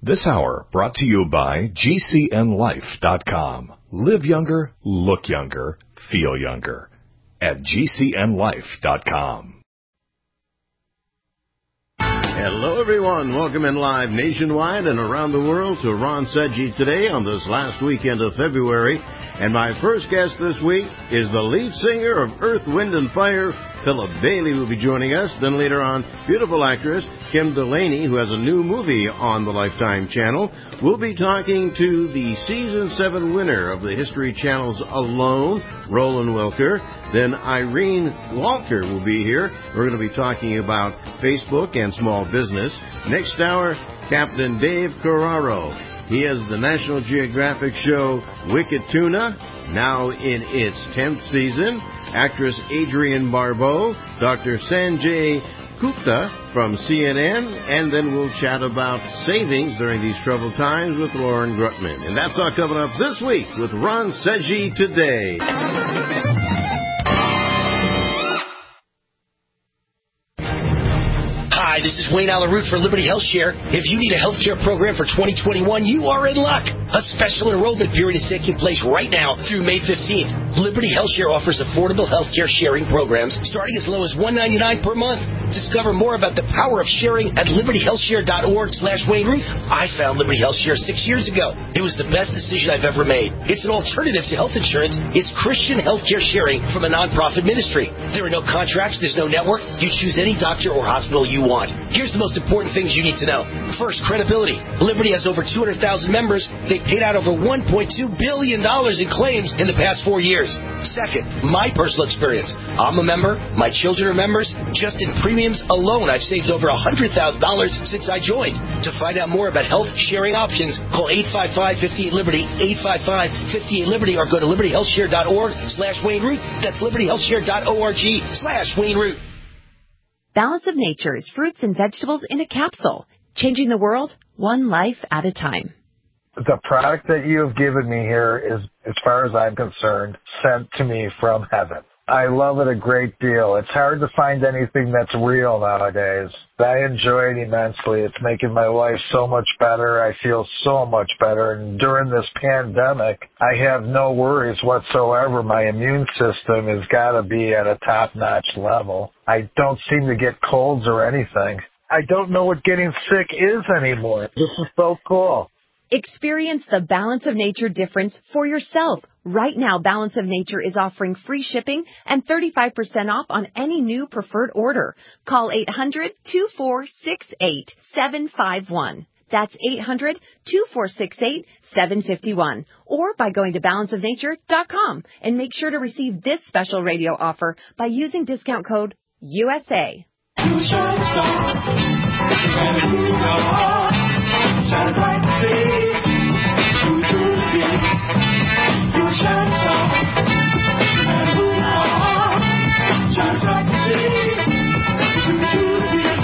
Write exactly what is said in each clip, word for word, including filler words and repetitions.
This hour brought to you by G C N life dot com. Live younger, look younger, feel younger at G C N life dot com. Hello, everyone. Welcome in live nationwide and around the world to Ron Sedgy Today on this last weekend of February. And my first guest this week is the lead singer of Earth, Wind and Fire, Philip Bailey, will be joining us. Then later on, beautiful actress Kim Delaney, who has a new movie on the Lifetime channel. We'll be talking to the Season seven winner of the History Channel's Alone, Roland Welker. Then Irene Walker will be here. We're going to be talking about Facebook and small business. Next hour, Captain Dave Carraro. He has the National Geographic show Wicked Tuna, now in its tenth season. Actress Adrienne Barbeau, Doctor Sanjay Gupta from C N N, and then we'll chat about savings during these troubled times with Lauren Grutman. And that's all coming up this week with Ron Sedgy Today. Hi, this is Wayne Alaroot for Liberty Health Share. If you need a health care program for twenty twenty-one, you are in luck. A special enrollment period is taking place right now through May fifteenth. Liberty Health Share offers affordable health care sharing programs starting as low as one dollar and ninety-nine cents per month. Discover more about the power of sharing at liberty health share dot org slash Wayne Root. I found Liberty Health Share six years ago. It was the best decision I've ever made. It's an alternative to health insurance. It's Christian health care sharing from a nonprofit ministry. There are no contracts. There's no network. You choose any doctor or hospital you want. Here's the most important things you need to know. First, credibility. Liberty has over two hundred thousand members. They paid out over one point two billion dollars in claims in the past four years. Second, my personal experience. I'm a member. My children are members. Just in premiums alone, I've saved over one hundred thousand dollars since I joined. To find out more about health sharing options, call eight five five, five eight Liberty, eight five five, five eight Liberty, or go to liberty health share dot org slash Wayne Root. That's liberty health share dot org slash Wayne Root. Balance of Nature is fruits and vegetables in a capsule, changing the world one life at a time. The product that you have given me here is, as far as I'm concerned, sent to me from heaven. I love it a great deal. It's hard to find anything that's real nowadays. I enjoy it immensely. It's making my life so much better. I feel so much better. And during this pandemic, I have no worries whatsoever. My immune system has got to be at a top-notch level. I don't seem to get colds or anything. I don't know what getting sick is anymore. This is so cool. Experience the Balance of Nature difference for yourself. Right now, Balance of Nature is offering free shipping and thirty-five percent off on any new preferred order. Call eight hundred, two four six eight, seven five one. That's eight hundred, two four six eight, seven five one. Or by going to balance of nature dot com and make sure to receive this special radio offer by using discount code U S A. You shine star, and who you are, shine bright to see, true to the beat. You shine star, and who you are, shine bright to see, true to the beat.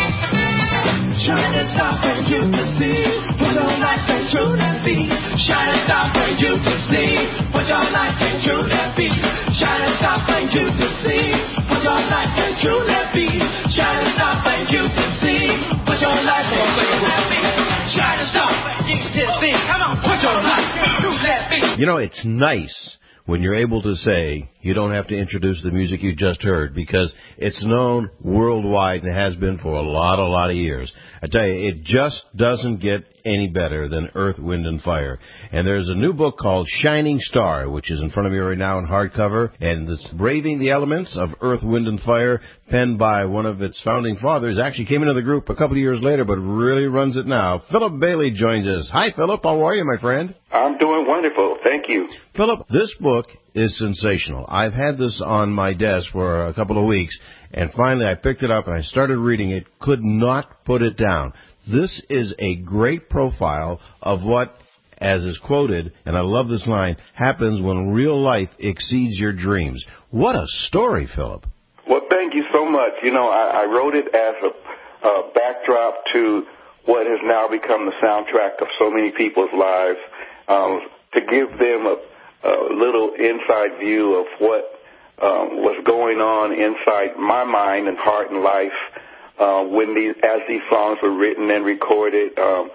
Shining star for you to see, what your life can truly be. Shining star for you to see, what your life can truly be. Shining star for you to see, what your life can truly be. Shining star for you to see, what your life can truly be. Shining star for you to see, come on, what your life can truly be. You know, it's nice when you're able to say you don't have to introduce the music you just heard, because it's known worldwide and has been for a lot, a lot of years. I tell you, it just doesn't get any better than Earth, Wind, and Fire. And there's a new book called Shining Star, which is in front of me right now in hardcover, and it's Braving the Elements of Earth, Wind, and Fire, penned by one of its founding fathers. Actually came into the group a couple of years later, but really runs it now. Philip Bailey joins us. Hi, Philip. How are you, my friend? I'm doing wonderful. Thank you. Philip, this book is sensational. I've had this on my desk for a couple of weeks, and finally I picked it up and I started reading it. Could not put it down. This is a great profile of what, as is quoted, and I love this line, happens when real life exceeds your dreams. What a story, Philip. Well, thank you so much. You know, I, I wrote it as a, a backdrop to what has now become the soundtrack of so many people's lives, um, to give them a a little inside view of what um, was going on inside my mind and heart and life uh, when these, as these songs were written and recorded. Um,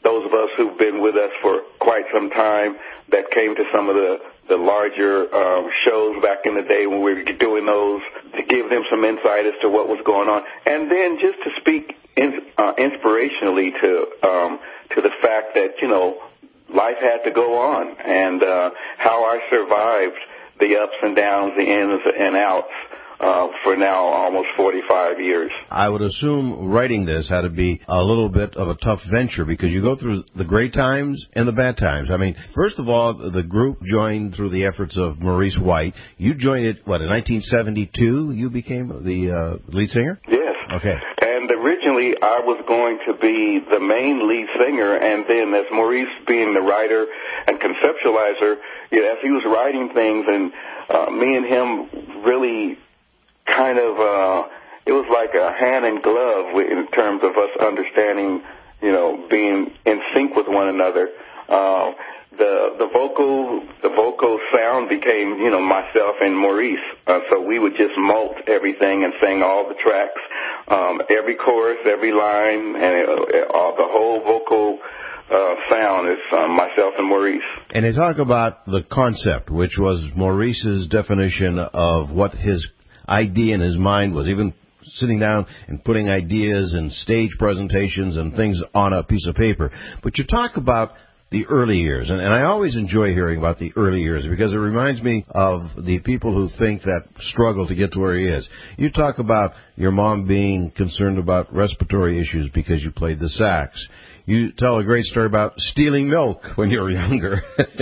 those of us who've been with us for quite some time that came to some of the, the larger um, shows back in the day when we were doing those, to give them some insight as to what was going on. And then just to speak in, uh, inspirationally to um, to the fact that, you know, life had to go on, and uh, how I survived the ups and downs, the ins and outs, Uh, for now almost forty-five years. I would assume writing this had to be a little bit of a tough venture, because you go through the great times and the bad times. I mean, first of all, the group joined through the efforts of Maurice White. You joined it, what, in nineteen seventy-two you became the uh, lead singer? Yes. Okay. And originally I was going to be the main lead singer, and then as Maurice being the writer and conceptualizer, you know, as he was writing things, and uh, me and him really kind of, uh, it was like a hand in glove in terms of us understanding, you know, being in sync with one another. Uh, the the vocal the vocal sound became, you know, myself and Maurice. Uh, so we would just mult everything and sing all the tracks, um, every chorus, every line, and it, uh, the whole vocal uh, sound is uh, myself and Maurice. And they talk about the concept, which was Maurice's definition of what his idea in his mind was, even sitting down and putting ideas and stage presentations and things on a piece of paper. But you talk about the early years, and, and I always enjoy hearing about the early years, because it reminds me of the people who think that struggle to get to where he is. You talk about your mom being concerned about respiratory issues because you played the sax. You tell a great story about stealing milk when you were younger.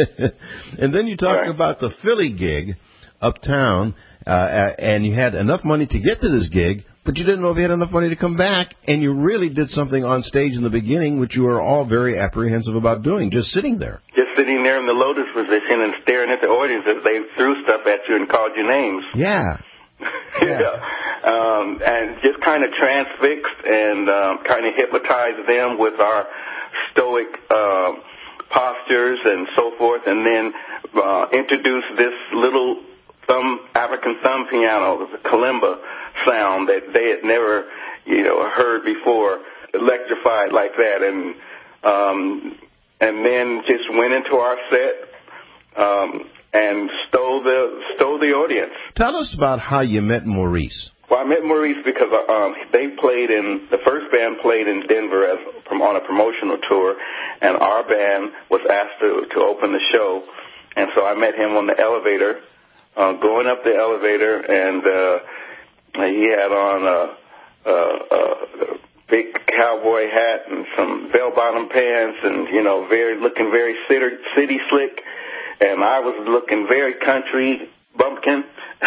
And then you talk right. about the Philly gig uptown, Uh, and you had enough money to get to this gig, but you didn't know if you had enough money to come back, and you really did something on stage in the beginning which you were all very apprehensive about doing, just sitting there. Just sitting there in the lotus position and staring at the audience as they threw stuff at you and called you names. Yeah. yeah. yeah. Um, and just kind of transfixed and um, kind of hypnotized them with our stoic uh, postures and so forth, and then uh, introduced this little thumb, African thumb piano, the kalimba sound that they had never, you know, heard before, electrified like that, and um, and then just went into our set um, and stole the stole the audience. Tell us about how you met Maurice. Well, I met Maurice because um, they played in the first band played in Denver as on a promotional tour, and our band was asked to to open the show, and so I met him on the elevator. Uh, going up the elevator, and uh, he had on a, a, a big cowboy hat and some bell-bottom pants, and you know, very looking very city, city slick, and I was looking very country bumpkin,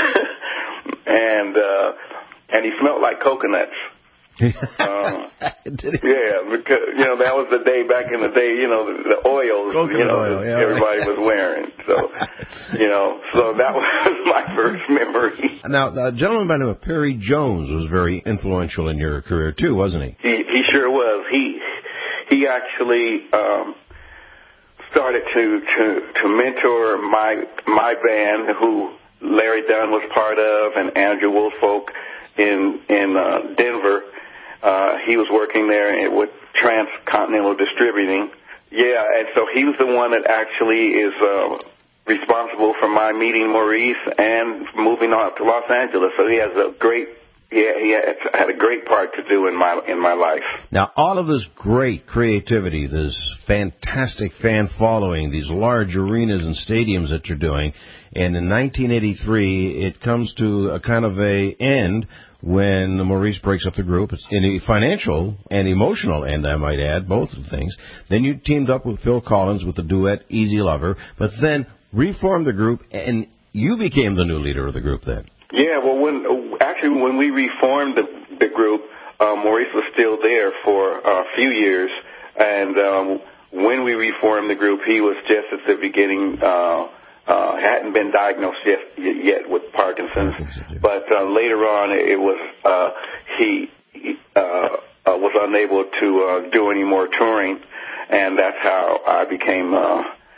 and uh, and he smelled like coconuts. um, yeah, because you know that was the day back in the day. You know the, the oils, Coconut you know, oil, yeah, everybody right. was wearing. So, you know, so that was my first memory. Now, a gentleman by the name of Perry Jones was very influential in your career too, wasn't he? He, he sure was. He he actually um, started to, to to mentor my my band, who Larry Dunn was part of, and Andrew Woolfolk in in uh, Denver. Uh, he was working there with Transcontinental Distributing. Yeah, and so he was the one that actually is uh, responsible for my meeting Maurice and moving on to Los Angeles. So he has a great, yeah, he had a great part to do in my in my life. Now, all of this great creativity, this fantastic fan following, these large arenas and stadiums that you're doing, and in nineteen eighty-three, it comes to a kind of a end when Maurice breaks up the group. It's in a financial and emotional end, I might add, both of the things. Then you teamed up with Phil Collins with the duet Easy Lover, but then reformed the group, and you became the new leader of the group then. Yeah, well, when actually when we reformed the, the group, uh, Maurice was still there for a few years, and um, when we reformed the group, he was just at the beginning, uh, uh, hadn't been diagnosed yet, yet with Parkinson's, but uh, later on it was uh, he uh, uh, was unable to uh, do any more touring, and that's how I became uh,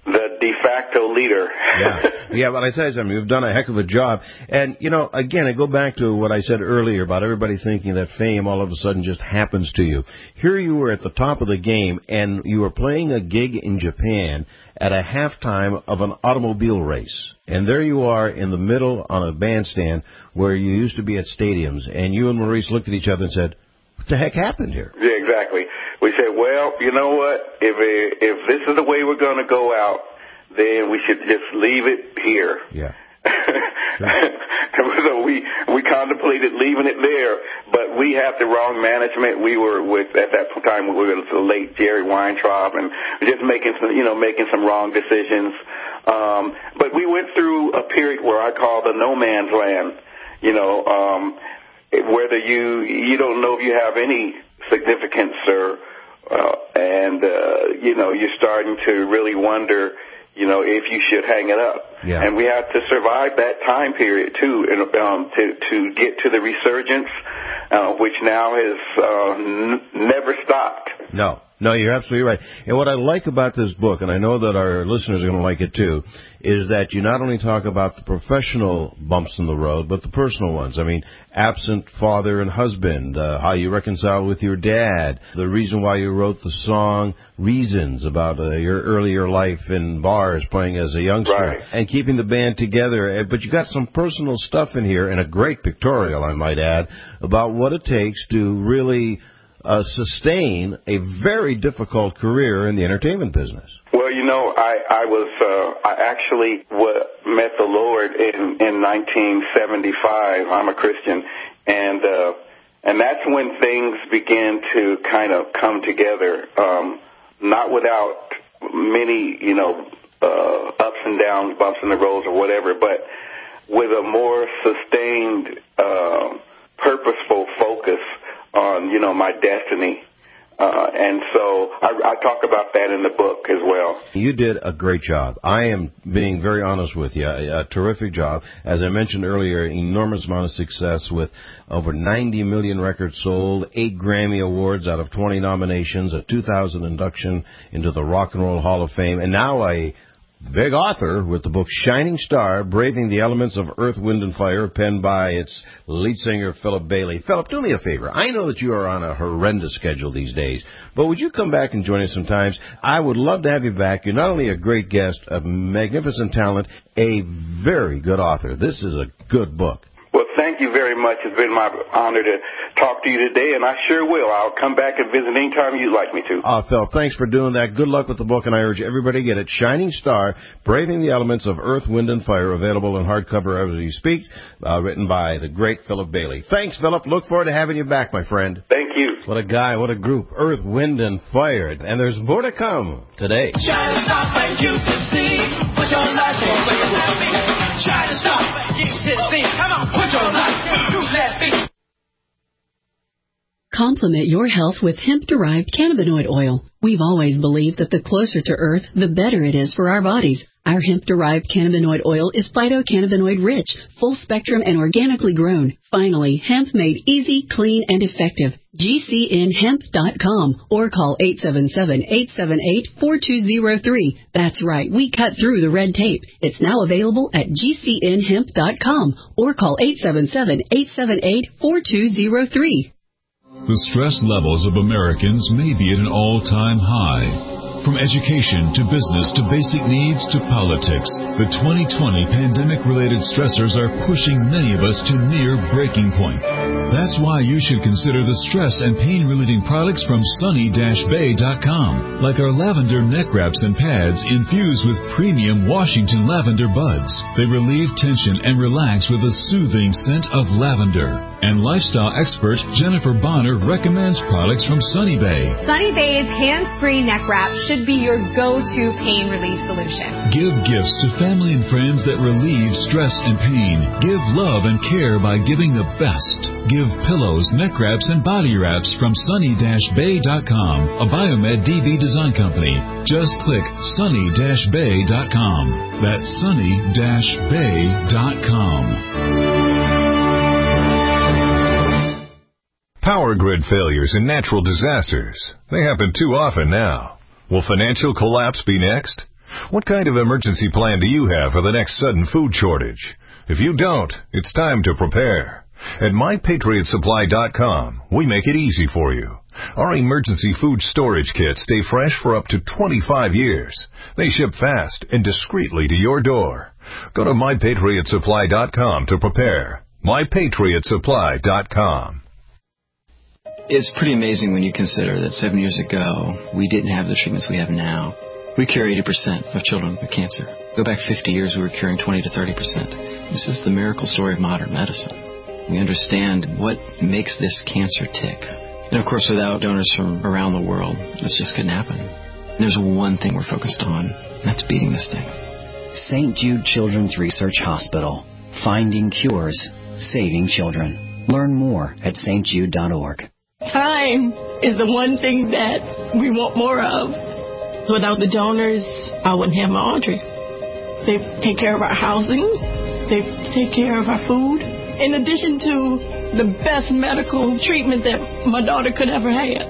the de facto leader. yeah, yeah. But I tell you something, you've done a heck of a job. And you know, again, I go back to what I said earlier about everybody thinking that fame all of a sudden just happens to you. Here you were at the top of the game, and you were playing a gig in Japan at a halftime of an automobile race. And there you are in the middle on a bandstand where you used to be at stadiums, and you and Maurice looked at each other and said, what the heck happened here? Yeah, exactly. We said, well, you know what? If it, if this is the way we're going to go out, then we should just leave it here. Yeah. So we we contemplated leaving it there, but we had the wrong management. We were with at that time we were with the late Jerry Weintraub, and just making some you know making some wrong decisions. Um, but we went through a period where I call the no man's land. You know, um, whether you you don't know if you have any significance or uh, and uh, you know you're starting to really wonder. You know, if you should hang it up. Yeah. And we had to survive that time period, too, and, um, to, to get to the resurgence, uh, which now has uh, n- never stopped. No, no, you're absolutely right. And what I like about this book, and I know that our listeners are going to like it, too, is that you not only talk about the professional bumps in the road, but the personal ones. I mean, absent father and husband, uh, how you reconcile with your dad, the reason why you wrote the song Reasons about uh, your earlier life in bars playing as a youngster, right. and keeping the band together. But you got some personal stuff in here, and a great pictorial, I might add, about what it takes to really uh, sustain a very difficult career in the entertainment business. Well, you know, I, I was, uh, I actually w- met the Lord in, in nineteen seventy-five. I'm a Christian. And, uh, and that's when things began to kind of come together, um, not without many, you know, uh, ups and downs, bumps in the roads or whatever, but with a more sustained, uh, purposeful focus on, you know, my destiny. Uh, and so I, I talk about that in the book as well. You did a great job. I am being very honest with you. A, a terrific job. As I mentioned earlier, enormous amount of success with over ninety million records sold, eight Grammy Awards out of twenty nominations, a two thousand induction into the Rock and Roll Hall of Fame, and now a big author with the book Shining Star, Braving the Elements of Earth, Wind, and Fire, penned by its lead singer, Philip Bailey. Philip, do me a favor. I know that you are on a horrendous schedule these days, but would you come back and join us sometimes? I would love to have you back. You're not only a great guest, a magnificent talent, a very good author. This is a good book. Well, thank you very much. It's been my honor to talk to you today, and I sure will. I'll come back and visit anytime you'd like me to. Oh, Phil, thanks for doing that. Good luck with the book, and I urge everybody to get it. Shining Star, Braving the Elements of Earth, Wind, and Fire, available in hardcover as you speak, uh, written by the great Philip Bailey. Thanks, Philip. Look forward to having you back, my friend. Thank you. What a guy, what a group. Earth, Wind, and Fire. And there's more to come today. Shining star for you to see. Put your light on. Shining star for you to see. Come on, put your light through that beat. Complement your health with hemp-derived cannabinoid oil. We've always believed that the closer to Earth, the better it is for our bodies. Our hemp-derived cannabinoid oil is phytocannabinoid-rich, full-spectrum, and organically grown. Finally, hemp made easy, clean, and effective. G C N hemp dot com or call eight seven seven, eight seven eight, four two zero three. That's right, we cut through the red tape. It's now available at G C N hemp dot com or call eight seven seven, eight seven eight, four two zero three. The stress levels of Americans may be at an all-time high. From education to business to basic needs to politics, the twenty twenty pandemic-related stressors are pushing many of us to near breaking point. That's why you should consider the stress and pain-relieving products from sunny dash bay dot com, like our lavender neck wraps and pads infused with premium Washington lavender buds. They relieve tension and relax with a soothing scent of lavender. And lifestyle expert Jennifer Bonner recommends products from Sunny Bay. Sunny Bay's hands-free neck wrap should be your go-to pain relief solution. Give gifts to family and friends that relieve stress and pain. Give love and care by giving the best. Give pillows, neck wraps, and body wraps from sunny dash bay dot com, a Biomed D B design company. Just click sunny dash bay dot com. That's sunny dash bay dot com. Power grid failures and natural disasters. They happen too often now. Will financial collapse be next? What kind of emergency plan do you have for the next sudden food shortage? If you don't, it's time to prepare. At my patriot supply dot com, we make it easy for you. Our emergency food storage kits stay fresh for up to twenty-five years. They ship fast and discreetly to your door. Go to my patriot supply dot com to prepare. my patriot supply dot com. It's pretty amazing when you consider that seven years ago, we didn't have the treatments we have now. We cure eighty percent of children with cancer. Go back fifty years, we were curing twenty to thirty percent. This is the miracle story of modern medicine. We understand what makes this cancer tick. And of course, without donors from around the world, this just couldn't happen. And there's one thing we're focused on, and that's beating this thing. Saint Jude Children's Research Hospital. Finding cures, saving children. Learn more at s t jude dot org. Time is the one thing that we want more of. Without the donors, I wouldn't have my Audrey. They take care of our housing. They take care of our food. In addition to the best medical treatment that my daughter could ever have.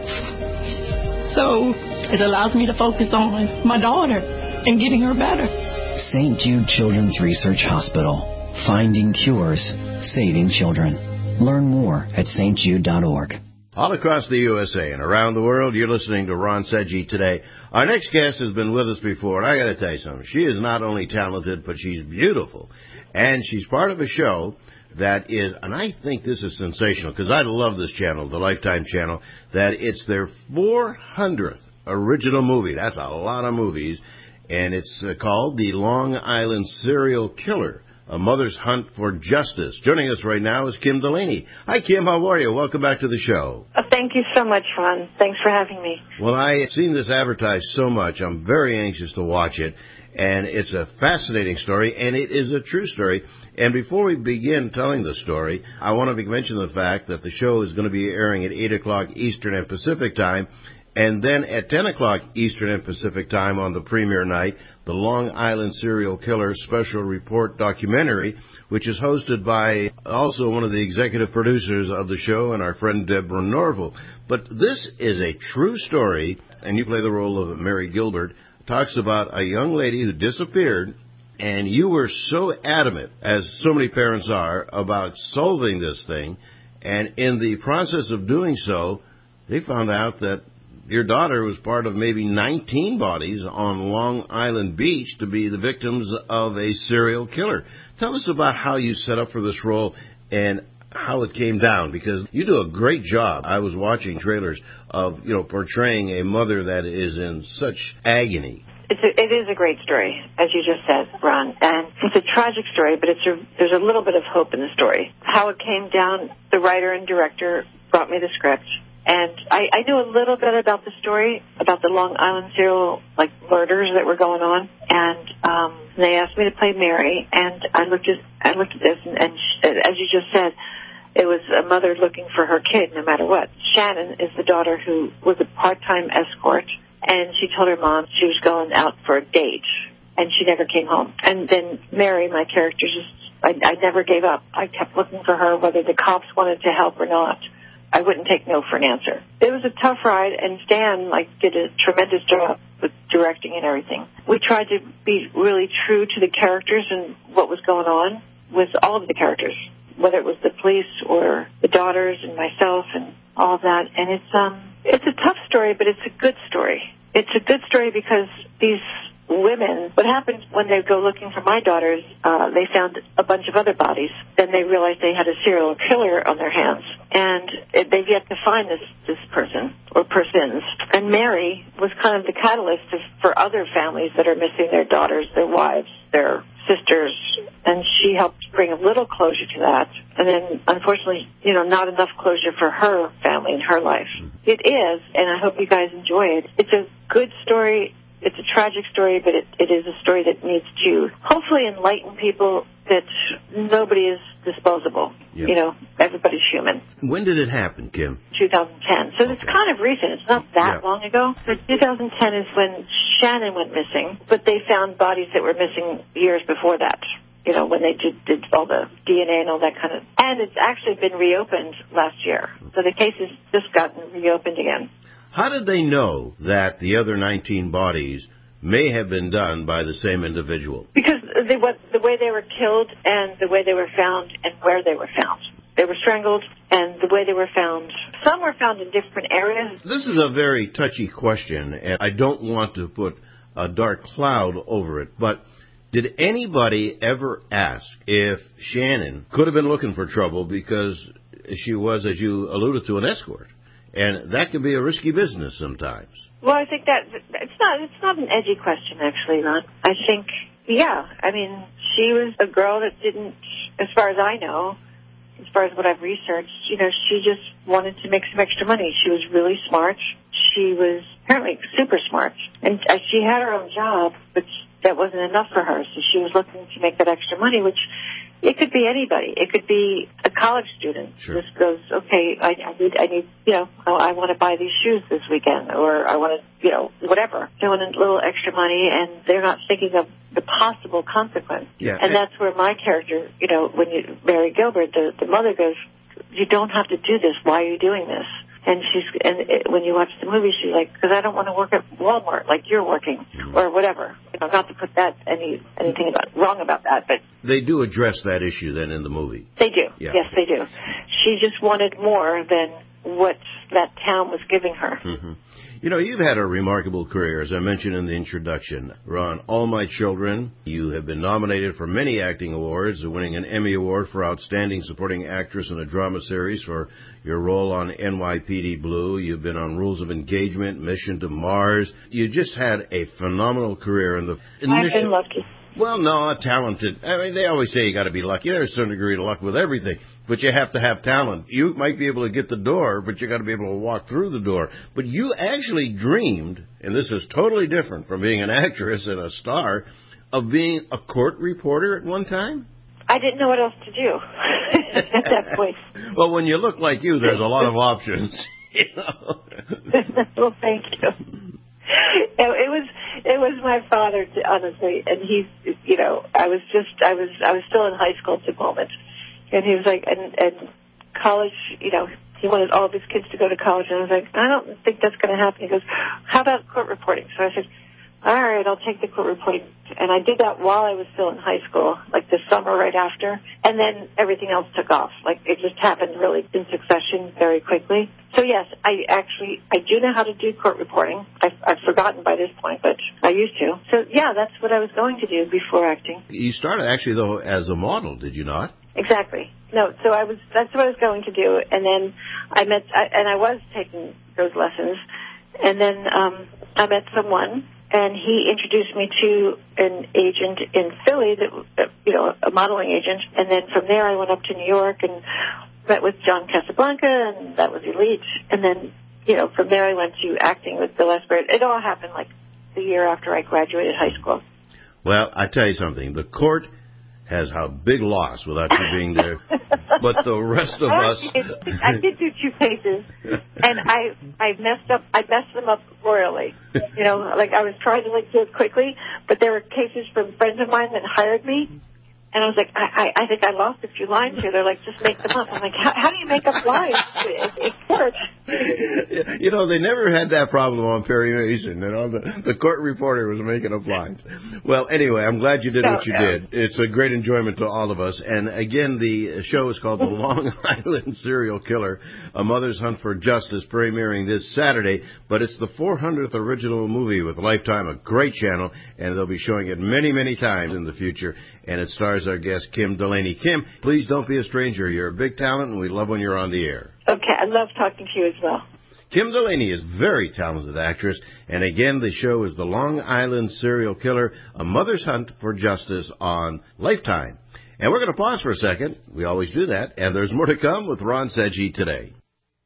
So it allows me to focus on my daughter and getting her better. Saint Jude Children's Research Hospital. Finding cures, saving children. Learn more at s t jude dot org. All across the U S A and around the world, you're listening to Ron Sedgwick today. Our next guest has been with us before, and I got to tell you something. She is not only talented, but she's beautiful. And she's part of a show that is, and I think this is sensational, because I love this channel, the Lifetime channel, that it's their four hundredth original movie. That's a lot of movies. And it's uh, called The Long Island Serial Killer, A Mother's Hunt for Justice. Joining us right now is Kim Delaney. Hi, Kim. How are you? Welcome back to the show. Oh, thank you so much, Ron. Thanks for having me. Well, I've seen this advertised so much. I'm very anxious to watch it. And it's a fascinating story, and it is a true story. And before we begin telling the story, I want to mention the fact that the show is going to be airing at eight o'clock Eastern and Pacific time, and then at ten o'clock Eastern and Pacific time on the premiere night, the Long Island Serial Killer Special Report documentary, which is hosted by also one of the executive producers of the show and our friend Deborah Norville. But this is a true story, and you play the role of Mary Gilbert. Talks about a young lady who disappeared, and you were so adamant, as so many parents are, about solving this thing, and in the process of doing so, they found out that your daughter was part of maybe nineteen bodies on Long Island Beach to be the victims of a serial killer. Tell us about how you set up for this role and how it came down, because you do a great job. I was watching trailers of, you know, portraying a mother that is in such agony. It's a, it is a great story, as you just said, Ron. And it's a tragic story, but it's a, there's a little bit of hope in the story. How it came down, the writer and director brought me the script. And I, I knew a little bit about the story, about the Long Island serial, like, murders that were going on. And um, they asked me to play Mary, and I looked at I looked at this, and, and sh- as you just said, it was a mother looking for her kid no matter what. Shannon is the daughter who was a part-time escort, and she told her mom she was going out for a date, and she never came home. And then Mary, my character, just I, I never gave up. I kept looking for her, whether the cops wanted to help or not. I wouldn't take no for an answer. It was a tough ride, and Stan like did a tremendous job with directing and everything. We tried to be really true to the characters and what was going on with all of the characters, whether it was the police or the daughters and myself and all of that. And it's um it's a tough story, but it's a good story. It's a good story because these women, what happened when they go looking for my daughters, uh, they found a bunch of other bodies. Then they realized they had a serial killer on their hands. And it, they've yet to find this, this person or persons. And Mary was kind of the catalyst of, for other families that are missing their daughters, their wives, their sisters. And she helped bring a little closure to that. And then, unfortunately, you know, not enough closure for her family and her life. It is, and I hope you guys enjoy it. It's a good story. It's a tragic story, but it, it is a story that needs to hopefully enlighten people that nobody is disposable. Yep. You know, everybody's human. When did it happen, Kim? twenty ten. So okay. It's kind of recent. It's not that yeah. long ago. So twenty ten is when Shannon went missing, but they found bodies that were missing years before that. You know, when they did, did all the D N A and all that kind of... And it's actually been reopened last year. So the case has just gotten reopened again. How did they know that the other nineteen bodies may have been done by the same individual? Because they, what, the way they were killed and the way they were found and where they were found. They were strangled, and the way they were found. Some were found in different areas. This is a very touchy question, and I don't want to put a dark cloud over it, but did anybody ever ask if Shannon could have been looking for trouble because she was, as you alluded to, an escort? And that can be a risky business sometimes. Well, I think that it's not it's not an edgy question, actually, Ron. I think, yeah, I mean, she was a girl that didn't, as far as I know, as far as what I've researched, you know, she just wanted to make some extra money. She was really smart. She was apparently super smart. And uh, she had her own job, but that wasn't enough for her. So she was looking to make that extra money, which it could be anybody. It could be a college student. Sure. Just goes, okay, I, I need, I need, you know, I, I want to buy these shoes this weekend, or I want to, you know, whatever. They want a little extra money, and they're not thinking of the possible consequence. Yeah. And that's where my character, you know, when you, Mary Gilbert, the, the mother goes, you don't have to do this. Why are you doing this? And she's, and it, when you watch the movie, she's like, because I don't want to work at Walmart like you're working, or whatever. You know, not to put that any anything about wrong about that, but they do address that issue then in the movie. They do. Yeah. Yes, they do. She just wanted more than what that town was giving her. Mm-hmm. You know, you've had a remarkable career, as I mentioned in the introduction. Ron, All My Children, you have been nominated for many acting awards, winning an Emmy Award for Outstanding Supporting Actress in a Drama Series for your role on N Y P D Blue. You've been on Rules of Engagement, Mission to Mars. You just had a phenomenal career. In the initial... I've been lucky. Well, no, talented. I mean, they always say you got to be lucky. There's a certain degree of luck with everything, but you have to have talent. You might be able to get the door, but you got to be able to walk through the door. But you actually dreamed, and this is totally different from being an actress and a star, of being a court reporter at one time? I didn't know what else to do at that point. Well, when you look like you, there's a lot of options. You know? Well, thank you. It was it was my father, honestly, and he's, you know, I was just I was I was still in high school at the moment, and he was like, and and college, you know, he wanted all of his kids to go to college, and I was like, I don't think that's going to happen. He goes, how about court reporting? So I said, all right, I'll take the court reporting. And I did that while I was still in high school, like the summer right after. And then everything else took off. Like it just happened really in succession very quickly. So yes, I actually, I do know how to do court reporting. I've, I've forgotten by this point, but I used to. So yeah, that's what I was going to do before acting. You started actually, though, as a model, did you not? Exactly. No, so I was, that's what I was going to do. And then I met, I, and I was taking those lessons. And then um, I met someone, and he introduced me to an agent in Philly, that you know, a modeling agent. And then from there, I went up to New York and met with John Casablanca, and that was Elite. And then, you know, from there, I went to acting with Bill Esbert. It all happened like the year after I graduated high school. Well, I tell you something. The court has a big loss without you being there. But the rest of us... I did do two cases, and I I messed up. I messed them up royally. You know, like I was trying to like do it quickly, but there were cases from friends of mine that hired me, and I was like, I, I, I think I lost a few lines here. They're like, just make them up. I'm like, how, how do you make up lines? It, it works. You know, they never had that problem on Perry Mason. You know, the, the court reporter was making up lines. Well, anyway, I'm glad you did no, what you no. did. It's a great enjoyment to all of us. And again, the show is called The Long Island Serial Killer, A Mother's Hunt for Justice, premiering this Saturday. But it's the four hundredth original movie with Lifetime, a great channel, and they'll be showing it many, many times in the future. And it stars our guest, Kim Delaney. Kim, please don't be a stranger. You're a big talent, and we love when you're on the air. Okay, I love talking to you as well. Kim Delaney is a very talented actress, and again, the show is The Long Island Serial Killer, A Mother's Hunt for Justice on Lifetime. And we're going to pause for a second. We always do that, and there's more to come with Ron Seggi today.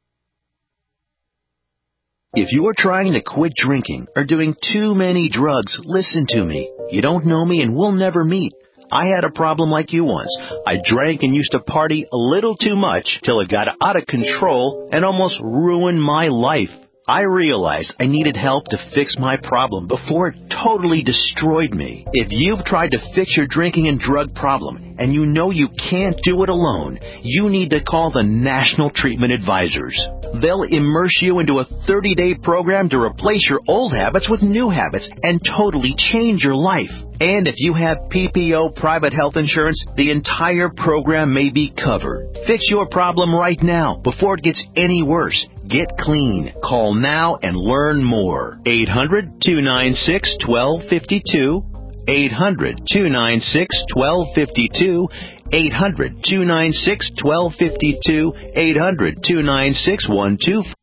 If you are trying to quit drinking or doing too many drugs, listen to me. You don't know me and we'll never meet. I had a problem like you once. I drank and used to party a little too much till it got out of control and almost ruined my life. I realized I needed help to fix my problem before it totally destroyed me. If you've tried to fix your drinking and drug problem and you know you can't do it alone, you need to call the National Treatment Advisors. They'll immerse you into a thirty-day program to replace your old habits with new habits and totally change your life. And if you have P P O private health insurance, the entire program may be covered. Fix your problem right now before it gets any worse. Get clean. Call now and learn more. eight hundred, two nine six, one two five two. eight hundred, two nine six, one two five two. eight hundred, two nine six, one two five two. eight hundred, two nine six, one two five two.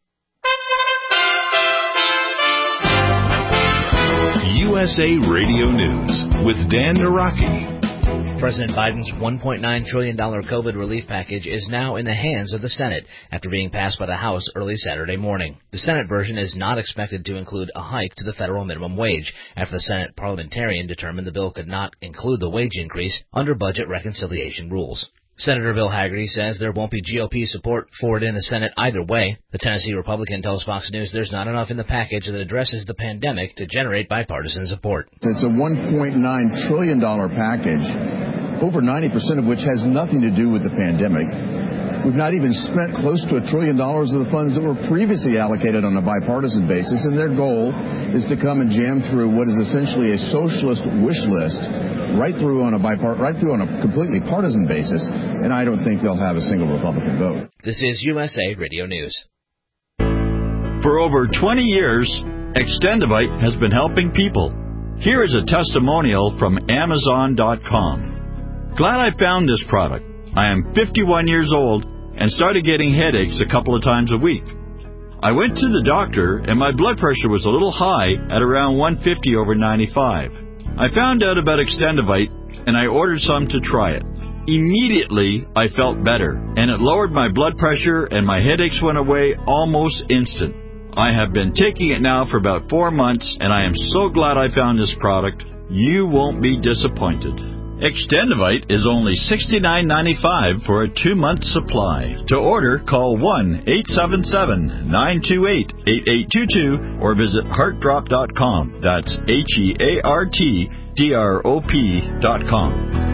U S A Radio News with Dan Naraki. President Biden's one point nine trillion dollars COVID relief package is now in the hands of the Senate after being passed by the House early Saturday morning. The Senate version is not expected to include a hike to the federal minimum wage after the Senate parliamentarian determined the bill could not include the wage increase under budget reconciliation rules. Senator Bill Hagerty says there won't be G O P support for it in the Senate either way. The Tennessee Republican tells Fox News there's not enough in the package that addresses the pandemic to generate bipartisan support. It's a one point nine trillion dollars package, over ninety percent of which has nothing to do with the pandemic. We've not even spent close to a trillion dollars of the funds that were previously allocated on a bipartisan basis, and their goal is to come and jam through what is essentially a socialist wish list right through on a bipart, right through on a completely partisan basis, and I don't think they'll have a single Republican vote. This is U S A Radio News. For over twenty years, Extendivite has been helping people. Here is a testimonial from Amazon dot com. Glad I found this product. I am fifty-one years old and started getting headaches a couple of times a week. I went to the doctor and my blood pressure was a little high at around one fifty over ninety-five. I found out about Extendivite and I ordered some to try it. Immediately, I felt better and it lowered my blood pressure and my headaches went away almost instant. I have been taking it now for about four months and I am so glad I found this product. You won't be disappointed. Extendivite is only sixty-nine ninety-five for a two-month supply. To order, call one eight seven seven, nine two eight, eight eight two two or visit heart drop dot com. That's H E A R T D R O P dot com.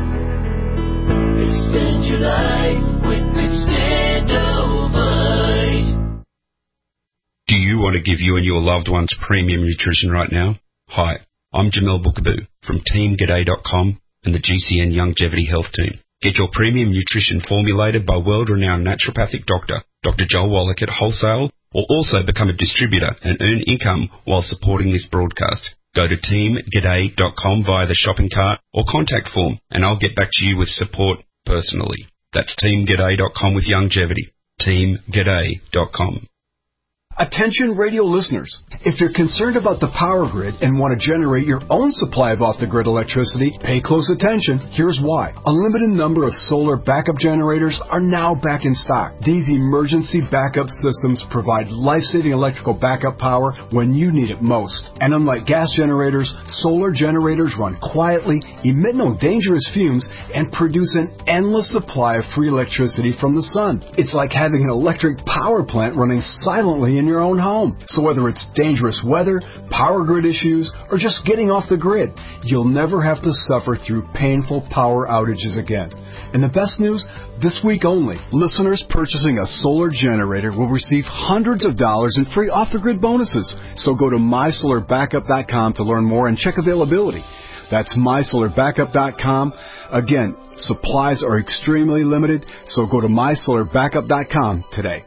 Extend your life with Extendivite. Do you want to give you and your loved ones premium nutrition right now? Hi, I'm Jamel Bookaboo from team g'day dot com and the G C N Longevity Health Team. Get your premium nutrition formulated by world-renowned naturopathic doctor, Doctor Joel Wallach at wholesale, or also become a distributor and earn income while supporting this broadcast. Go to team g'day dot com via the shopping cart or contact form, and I'll get back to you with support personally. That's team g'day dot com with longevity. team g'day dot com. Attention radio listeners, if you're concerned about the power grid and want to generate your own supply of off-the-grid electricity, pay close attention. Here's why. A limited number of solar backup generators are now back in stock. These emergency backup systems provide life-saving electrical backup power when you need it most. And unlike gas generators, solar generators run quietly, emit no dangerous fumes, and produce an endless supply of free electricity from the sun. It's like having an electric power plant running silently in your own home. So whether it's dangerous weather, power grid issues, or just getting off the grid, you'll never have to suffer through painful power outages again. And the best news, this week only, listeners purchasing a solar generator will receive hundreds of dollars in free off-the-grid bonuses. So go to my solar backup dot com to learn more and check availability. That's my solar backup dot com. Again, supplies are extremely limited, so go to my solar backup dot com today.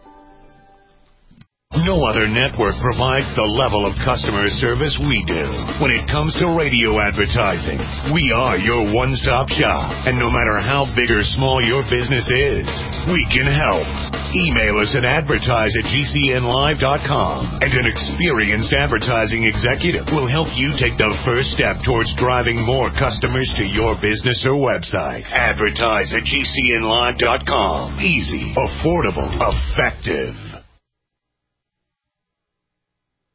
No other network provides the level of customer service we do. When it comes to radio advertising, we are your one-stop shop. And no matter how big or small your business is, we can help. Email us at advertise at G C N live dot com, and an experienced advertising executive will help you take the first step towards driving more customers to your business or website. Advertise at G C N live dot com. Easy, affordable, effective.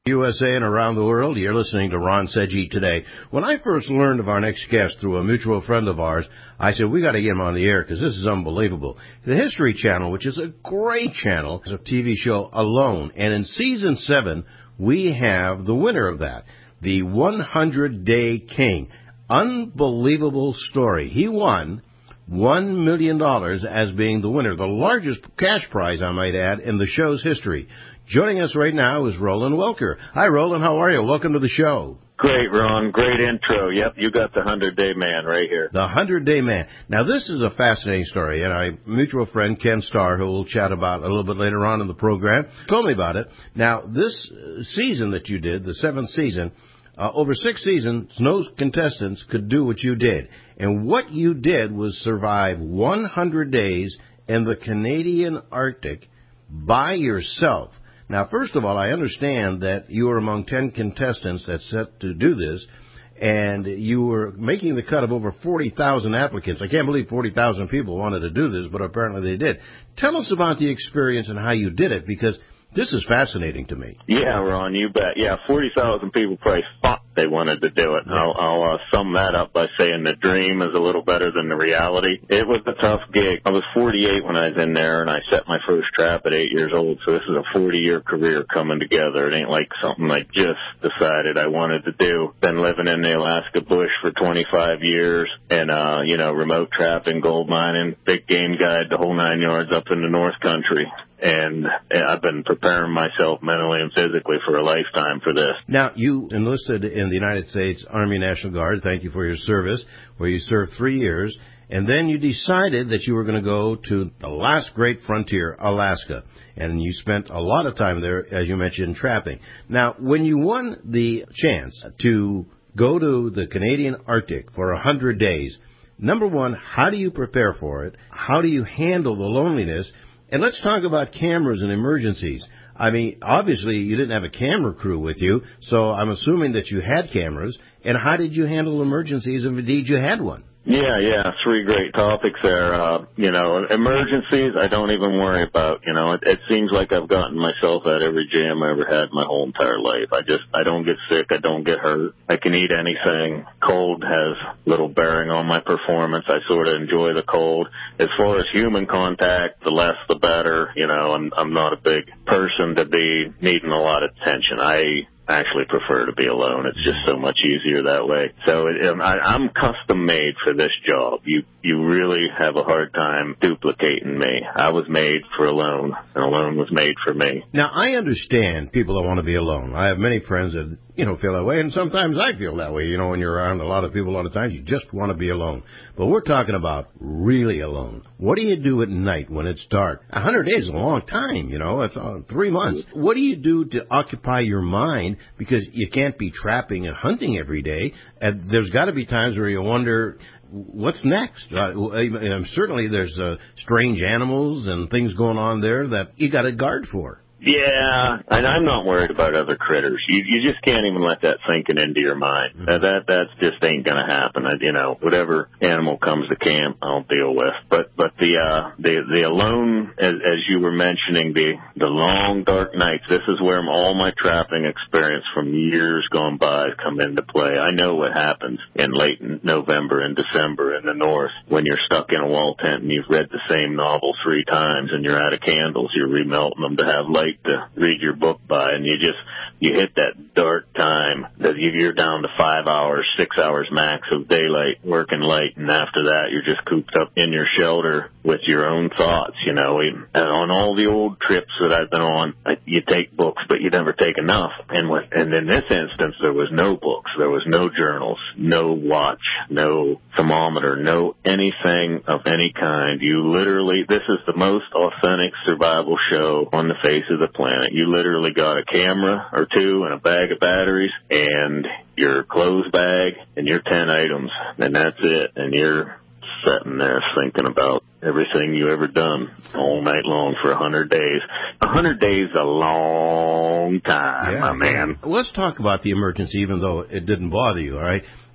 U S A and around the world. You're listening to Ron Seggi Today. When I first learned of our next guest through a mutual friend of ours, I said, we got to get him on the air because this is unbelievable. The History Channel, which is a great channel, is a T V show alone. And in season seven, we have the winner of that, the one hundred day King. Unbelievable story. He won one million dollars as being the winner, the largest cash prize, I might add, in the show's history. Joining us right now is Roland Welker. Hi, Roland. How are you? Welcome to the show. Great, Ron. Great intro. Yep, you got the hundred-day man right here. The hundred-day man. Now, this is a fascinating story, and our mutual friend, Ken Starr, who we'll chat about a little bit later on in the program, told me about it. Now, this season that you did, the seventh season, uh, over six seasons, no contestants could do what you did. And what you did was survive one hundred days in the Canadian Arctic by yourself. Now, first of all, I understand that you were among ten contestants that's set to do this, and you were making the cut of over forty thousand applicants. I can't believe forty thousand people wanted to do this, but apparently they did. Tell us about the experience and how you did it, because this is fascinating to me. Yeah, Ron, you bet. Yeah, forty thousand people probably thought they wanted to do it. I'll, I'll uh, sum that up by saying the dream is a little better than the reality. It was a tough gig. I was forty-eight when I was in there, and I set my first trap at eight years old, so this is a forty-year career coming together. It ain't like something I just decided I wanted to do. Been living in the Alaska bush for twenty-five years, and, uh, you know, remote trapping, gold mining, big game guide, the whole nine yards up in the North Country. And I've been preparing myself mentally and physically for a lifetime for this. Now, you enlisted in the United States Army National Guard. Thank you for your service, where you served three years. And then you decided that you were going to go to the last great frontier, Alaska. And you spent a lot of time there, as you mentioned, trapping. Now, when you won the chance to go to the Canadian Arctic for one hundred days, number one, how do you prepare for it? How do you handle the loneliness? And let's talk about cameras and emergencies. I mean, obviously, you didn't have a camera crew with you, so I'm assuming that you had cameras. And how did you handle emergencies if indeed you had one? Yeah, yeah, three great topics there. Uh, you know, emergencies, I don't even worry about. You know, it, it seems like I've gotten myself out every jam I ever had my whole entire life. I just, I don't get sick. I don't get hurt. I can eat anything. Cold has little bearing on my performance. I sort of enjoy the cold. As far as human contact, the less the better. You know, I'm, I'm not a big person to be needing a lot of attention. I actually prefer to be alone. It's just so much easier that way. So it, I, I'm custom made for this job. You you really have a hard time duplicating me. I was made for alone, and alone was made for me. Now, I understand people that want to be alone. I have many friends that, you know, feel that way, and sometimes I feel that way. You know, when you're around a lot of people a lot of times, you just want to be alone. But we're talking about really alone. What do you do at night when it's dark? A hundred days is a long time, you know. It's uh, three months. What do you do to occupy your mind? Because you can't be trapping and hunting every day. And there's got to be times where you wonder, what's next? Uh, certainly there's uh, strange animals and things going on there that you got to guard for. Yeah, and I'm not worried about other critters. You you just can't even let that sink into your mind. Mm-hmm. That that that's just ain't gonna happen. I, you know, whatever animal comes to camp, I'll deal with. But but the uh the the alone, as, as you were mentioning, the the long dark nights. This is where all my trapping experience from years gone by come into play. I know what happens in late November and December in the north when you're stuck in a wall tent and you've read the same novel three times and you're out of candles. You're remelting them to have light to read your book by, and you just you hit that dark time that you're down to five hours, six hours max of daylight working light, and after that you're just cooped up in your shelter with your own thoughts. You know, and on all the old trips that I've been on, you take books, but you never take enough. And with, and in this instance, there was no books, there was no journals, no watch, no thermometer, no anything of any kind. You literally, this is the most authentic survival show on the face of the planet. You literally got a camera or two and a bag of batteries and your clothes bag and your ten items, and that's it. And you're sitting there thinking about everything you ever done all night long for a hundred days. A hundred days is a long time, yeah, my man. Let's talk about the emergency, even though it didn't bother you, all right?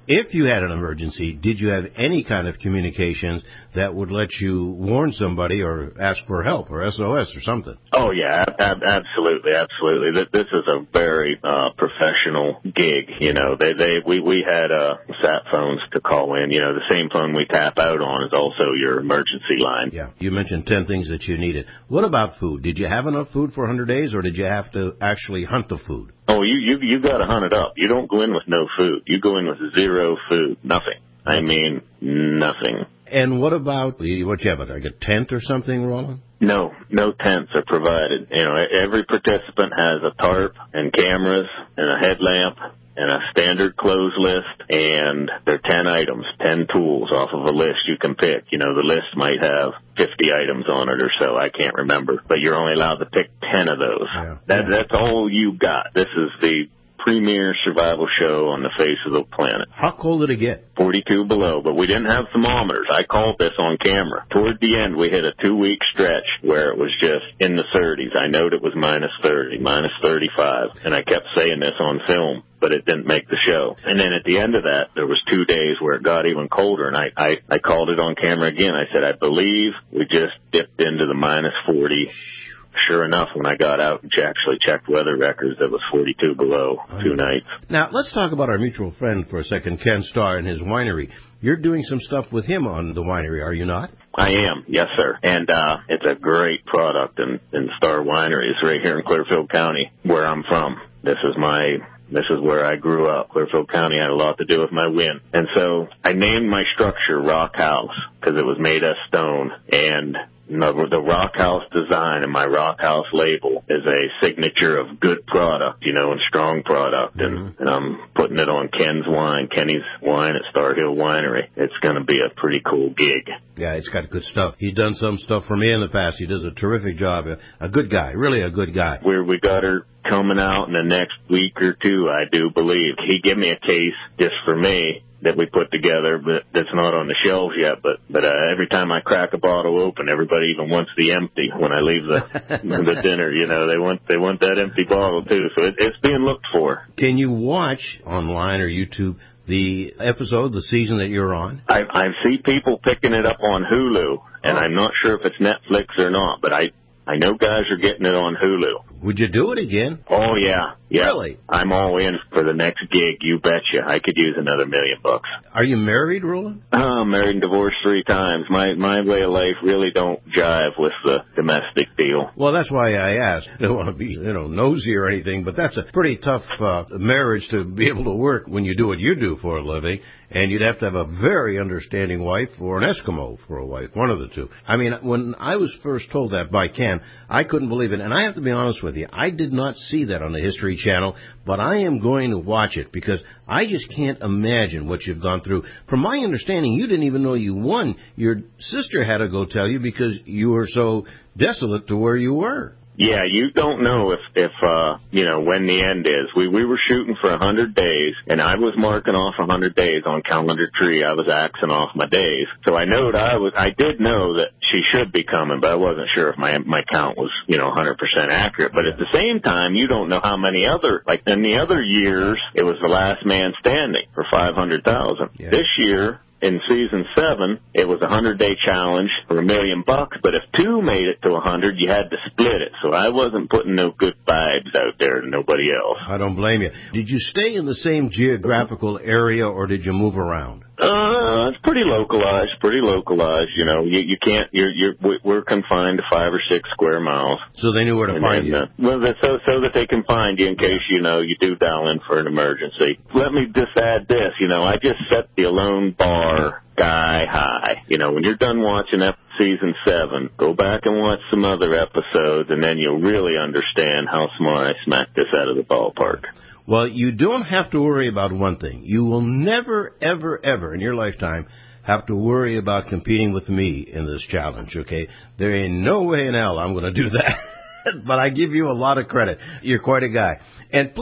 If you had an emergency, did you have any kind of communications that would let you warn somebody or ask for help or S O S or something? Oh, yeah, ab- absolutely, absolutely. This is a very uh, professional gig. You know, they, they, we, we had uh, sat phones to call in. You know, the same phone we tap out on is also your emergency line. Yeah, you mentioned ten things that you needed. What about food? Did you have enough food for one hundred days, or did you have to actually hunt the food? Oh, you you you got to hunt it up. You don't go in with no food. You go in with zero food, nothing. I mean, nothing. And what about, what you have, like a tent or something, Roland? No, no tents are provided. You know, every participant has a tarp and cameras and a headlamp and a standard clothes list, and there are ten items, ten tools off of a list you can pick. You know, the list might have fifty items on it or so. I can't remember. But you're only allowed to pick ten of those. Yeah. That, that's all you got. This is the premier survival show on the face of the planet. How cold did it get? forty-two below, but we didn't have thermometers. I called this on camera. Toward the end, we hit a two-week stretch where it was just in the thirties. I knowed it was minus thirty, minus thirty-five, and I kept saying this on film, but it didn't make the show. And then at the end of that, there was two days where it got even colder, and I, I, I called it on camera again. I said, I believe we just dipped into the minus forty. Sure enough, when I got out and actually checked weather records, it was forty-two below two nights. Now, let's talk about our mutual friend for a second, Ken Starr, and his winery. You're doing some stuff with him on the winery, are you not? I am, yes, sir. And uh it's a great product, and, and Starr Winery is right here in Clearfield County, where I'm from. This is my... This is where I grew up. Clearfield County had a lot to do with my win. And so I named my structure Rock House because it was made of stone. And the, the Rock House design and my Rock House label is a signature of good product, you know, and strong product. And, mm-hmm. and I'm putting it on Ken's wine, Kenny's wine at Star Hill Winery. It's going to be a pretty cool gig. Yeah, it's got good stuff. He's done some stuff for me in the past. He does a terrific job. A, a good guy, really a good guy. We're, we got her coming out in the next week or two, I do believe. He gave me a case just for me that we put together, but that's not on the shelves yet. But but uh, every time I crack a bottle open, everybody even wants the empty when I leave the the dinner. You know, they want they want that empty bottle too. So it, it's being looked for. Can you watch online or YouTube the episode, the season that you're on? I I see people picking it up on Hulu, and oh. I'm not sure if it's Netflix or not, but I. I know guys are getting it on Hulu. Would you do it again? Oh, yeah. yeah. Really? I'm all in for the next gig, you betcha. I could use another million bucks. Are you married, Roland? Oh, I'm married and divorced three times. My my way of life really don't jive with the domestic deal. Well, that's why I asked. I don't want to be, you know, nosy or anything, but that's a pretty tough uh, marriage to be able to work when you do what you do for a living. And you'd have to have a very understanding wife or an Eskimo for a wife, one of the two. I mean, when I was first told that by Ken, I couldn't believe it. And I have to be honest with you, I did not see that on the History Channel, but I am going to watch it because I just can't imagine what you've gone through. From my understanding, you didn't even know you won. Your sister had to go tell you because you were so desolate to where you were. Yeah, you don't know if, if, uh, you know, when the end is. We, we were shooting for a hundred days, and I was marking off a hundred days on calendar tree. I was axing off my days. So I know that I was, I did know that she should be coming, but I wasn't sure if my, my count was, you know, one hundred percent accurate. But at the same time, you don't know how many other, like in the other years, it was the last man standing for five hundred thousand. Yeah. This year, in season seven, it was a hundred-day challenge for a million bucks, but if two made it to a hundred, you had to split it. So I wasn't putting no good vibes out there to nobody else. I don't blame you. Did you stay in the same geographical area, or did you move around? Uh, it's pretty localized, pretty localized. You know, you, you can't, you're, you're, we're confined to five or six square miles. So they knew where to and find then, you. Uh, well, that's so, so that they can find you in case, you know, you do dial in for an emergency. Let me just add this, you know, I just set the Alone Bar guy high. You know, when you're done watching that season seven, go back and watch some other episodes, and then you'll really understand how smart I smacked this out of the ballpark. Well, you don't have to worry about one thing. You will never, ever, ever in your lifetime have to worry about competing with me in this challenge, okay? There ain't no way in hell I'm going to do that. But I give you a lot of credit. You're quite a guy. And please,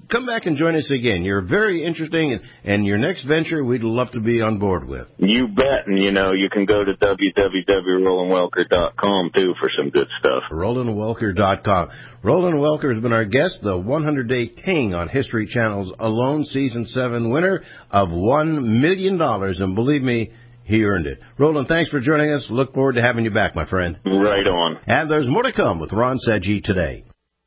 come back and join us again. You're very interesting, and, and your next venture we'd love to be on board with. You bet. And, you know, you can go to w w w dot roland welker dot com, too, for some good stuff. roland welker dot com. Roland Welker has been our guest, the one hundred day King on History Channel's Alone Season seven winner of one million dollars. And believe me, he earned it. Roland, thanks for joining us. Look forward to having you back, my friend. Right on. And there's more to come with Ron Sedgwick today.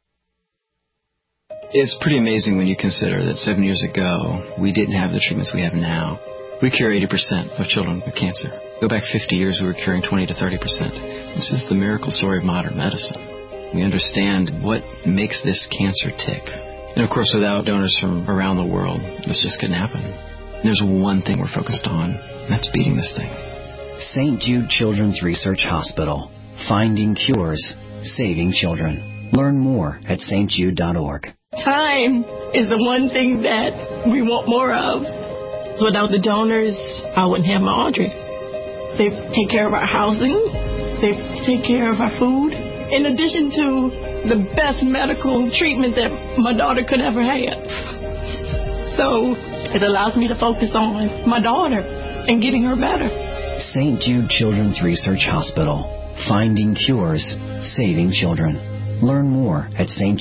It's pretty amazing when you consider that seven years ago, we didn't have the treatments we have now. We cure eighty percent of children with cancer. Go back fifty years, we were curing twenty to thirty percent. This is the miracle story of modern medicine. We understand what makes this cancer tick. And of course, without donors from around the world, this just couldn't happen. And there's one thing we're focused on, and that's beating this thing. Saint Jude Children's Research Hospital. Finding cures, saving children. Learn more at s t jude dot org. Time is the one thing that we want more of. Without the donors, I wouldn't have my Audrey. They take care of our housing. They take care of our food. In addition to the best medical treatment that my daughter could ever have. So it allows me to focus on my daughter and getting her better. Saint Jude Children's Research Hospital. Finding cures, saving children. Learn more at Saint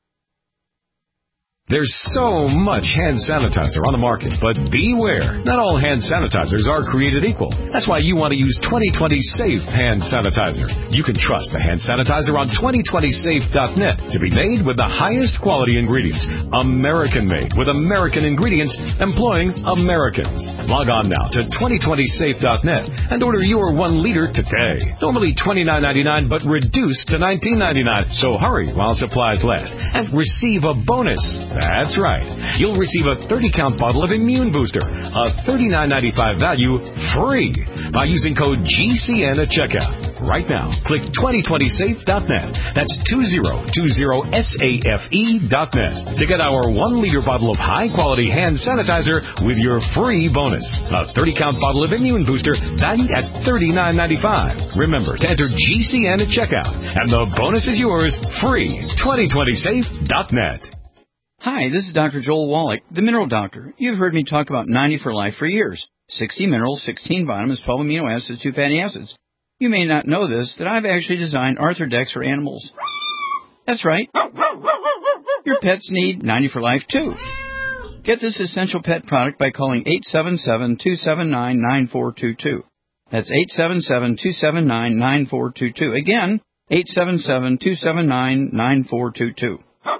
There's so much hand sanitizer on the market, but beware. Not all hand sanitizers are created equal. That's why you want to use twenty twenty Safe Hand Sanitizer. You can trust the hand sanitizer on twenty twenty safe dot net to be made with the highest quality ingredients. American-made with American ingredients employing Americans. Log on now to twenty twenty safe dot net and order your one liter today. Normally twenty-nine ninety-nine, but reduced to nineteen ninety-nine. So hurry while supplies last and receive a bonus. That's right. You'll receive a thirty count bottle of Immune Booster, a thirty-nine ninety-five value, free by using code G C N at checkout. Right now, click twenty twenty safe dot net. That's two zero two zero safe dot net to get our one liter bottle of high-quality hand sanitizer with your free bonus. A thirty count bottle of Immune Booster valued at thirty-nine ninety-five. Remember to enter G C N at checkout, and the bonus is yours, free. twenty twenty safe dot net. Hi, this is Doctor Joel Wallach, the Mineral Doctor. You've heard me talk about ninety for Life for years. sixty minerals, sixteen vitamins, twelve amino acids, two fatty acids. You may not know this, that I've actually designed Arthrodex for animals. That's right. Your pets need ninety for Life, too. Get this essential pet product by calling eight seven seven, two seven nine, nine four two two. That's eight seven seven, two seven nine, nine four two two. Again, eight seven seven, two seven nine, nine four two two.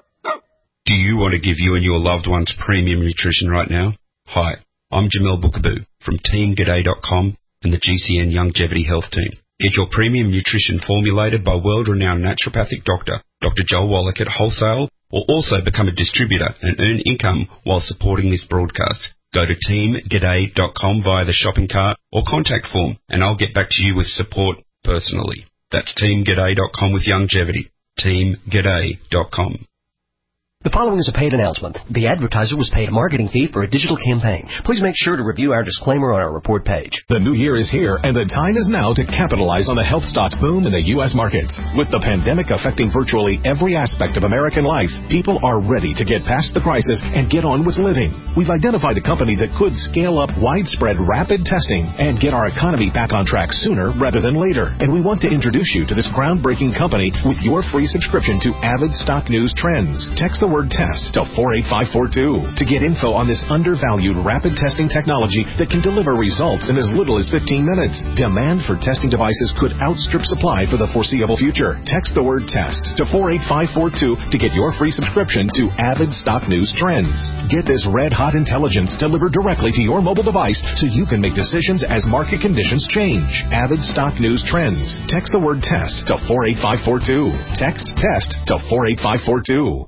Do you want to give you and your loved ones premium nutrition right now? Hi, I'm Jamel Bookaboo from team g'day dot com and the G C N Longevity Health Team. Get your premium nutrition formulated by world-renowned naturopathic doctor, Doctor Joel Wallach at wholesale, or also become a distributor and earn income while supporting this broadcast. Go to team g'day dot com via the shopping cart or contact form, and I'll get back to you with support personally. That's team g'day dot com with longevity. team g'day dot com. The following is a paid announcement. The advertiser was paid a marketing fee for a digital campaign. Please make sure to review our disclaimer on our report page. The new year is here, and the time is now to capitalize on the health stocks boom in the U S markets. With the pandemic affecting virtually every aspect of American life, people are ready to get past the crisis and get on with living. We've identified a company that could scale up widespread rapid testing and get our economy back on track sooner rather than later. And we want to introduce you to this groundbreaking company with your free subscription to Avid Stock News Trends. Text the word test to four eight five four two to get info on this undervalued rapid testing technology that can deliver results in as little as fifteen minutes. Demand for testing devices could outstrip supply for the foreseeable future. Text the word test to four eight five four two to get your free subscription to Avid Stock News Trends. Get this red-hot intelligence delivered directly to your mobile device so you can make decisions as market conditions change. Avid Stock News Trends. Text the word test to four eight five four two. Text test to four eight five four two.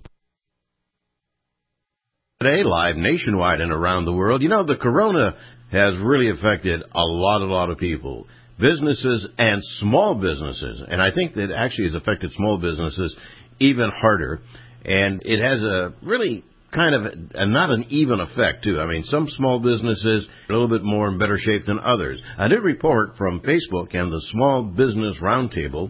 Today, live nationwide and around the world. You know, the corona has really affected a lot, a lot of people, businesses and small businesses. And I think that actually has affected small businesses even harder. And it has a really kind of a, not an even effect, too. I mean, some small businesses are a little bit more in better shape than others. A new report from Facebook and the Small Business Roundtable